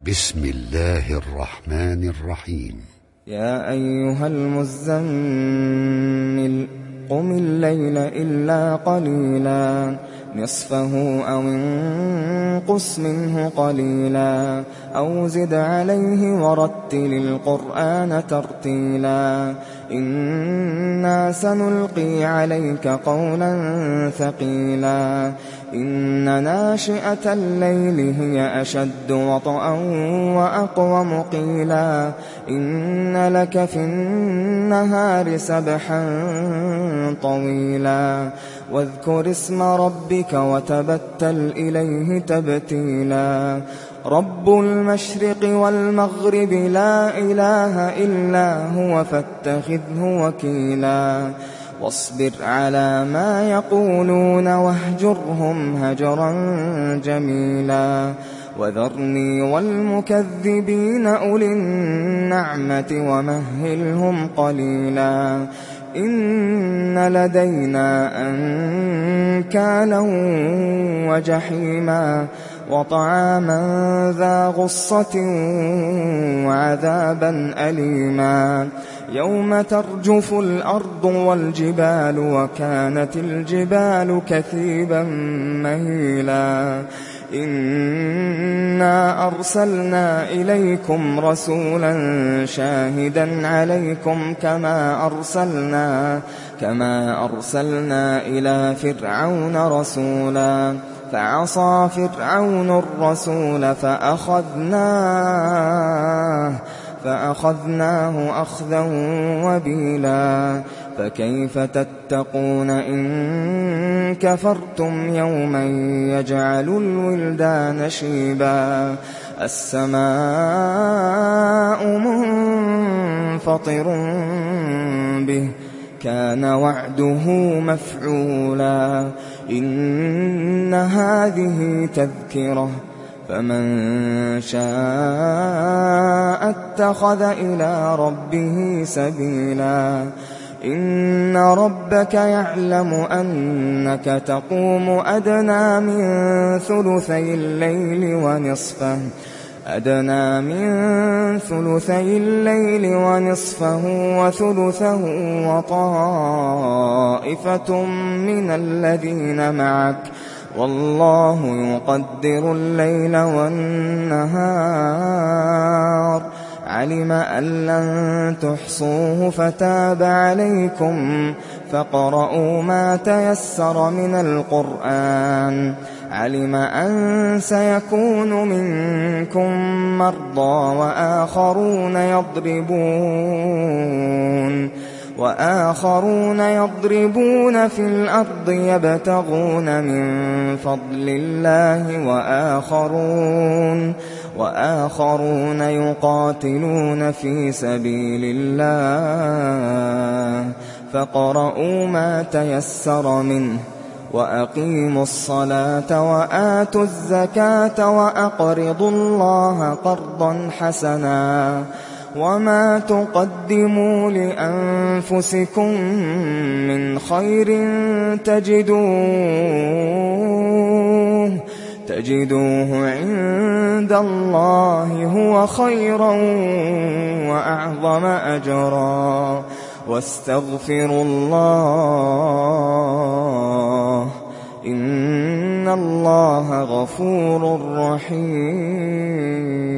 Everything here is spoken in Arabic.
بسم الله الرحمن الرحيم. يا أيها المزمل قم الليل إلا قليلا نصفه أو انقص منه قليلا أو زد عليه ورتل القرآن ترتيلا إنا سنلقي عليك قولا ثقيلا إن ناشئة الليل هي أشد وطئا وأقوم قيلا إن لك في النهار سبحا طويلا واذكر اسم ربك وتبتل إليه تبتيلا رب المشرق والمغرب لا إله إلا هو فاتخذه وكيلا واصبر على ما يقولون واهجرهم هجرا جميلا وذرني والمكذبين أولي النعمة ومهلهم قليلا إن لدينا أنكالا وجحيما وطعاما ذا غصة وعذابا أليما يوم ترجف الأرض والجبال وكانت الجبال كثيبا مهيلا إنا أرسلنا إليكم رسولا شاهدا عليكم كما أرسلنا إلى فرعون رسولا فعصى فرعون الرسول فأخذناه أخذا وبيلا فكيف تتقون إن كفرتم يوما يجعل الولدان شيبا السماء منفطر به كان وعده مفعولا إن هذه تذكرة فمن شاء اتخذ إلى ربه سبيلا إن ربك يعلم أنك تقوم أدنى من ثلثي الليل ونصفه وثلثه وطائفة من الذين معك والله يقدر الليل والنهار علم أن لن تحصوه فتاب عليكم فاقرؤوا ما تيسر من القرآن علم أن سيكون منكم مرضى وآخرون يضربون في الأرض يبتغون من فضل الله وآخرون يقاتلون في سبيل الله فاقرؤوا ما تيسر منه وأقيموا الصلاة وآتوا الزكاة وأقرضوا الله قرضا حسنا وما تقدموا لأنفسكم من خير تجدوه عند الله هو خيرا وأعظم أجرا واستغفروا الله إن الله غفور رحيم.